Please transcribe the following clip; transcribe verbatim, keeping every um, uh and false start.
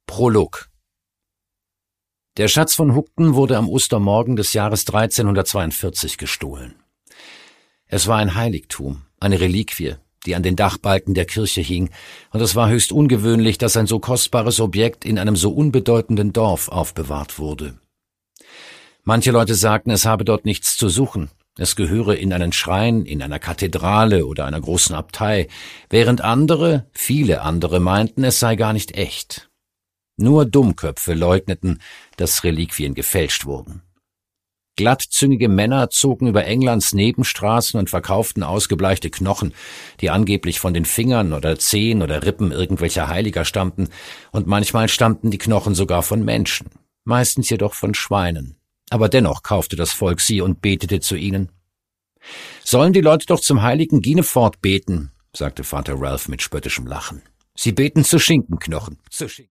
Prolog. Der Schatz von Hugten wurde am Ostermorgen des Jahres dreizehnhundertzweiundvierzig gestohlen. Es war ein Heiligtum, eine Reliquie, die an den Dachbalken der Kirche hing, und es war höchst ungewöhnlich, dass ein so kostbares Objekt in einem so unbedeutenden Dorf aufbewahrt wurde. Manche Leute sagten, es habe dort nichts zu suchen, es gehöre in einen Schrein, in einer Kathedrale oder einer großen Abtei, während andere, viele andere meinten, es sei gar nicht echt. Nur Dummköpfe leugneten, dass Reliquien gefälscht wurden. Glattzüngige Männer zogen über Englands Nebenstraßen und verkauften ausgebleichte Knochen, die angeblich von den Fingern oder Zehen oder Rippen irgendwelcher Heiliger stammten, und manchmal stammten die Knochen sogar von Menschen, meistens jedoch von Schweinen. Aber dennoch kaufte das Volk sie und betete zu ihnen. »Sollen die Leute doch zum heiligen Ginefort beten«, sagte Vater Ralph mit spöttischem Lachen. »Sie beten zu Schinkenknochen.« Zu Schinken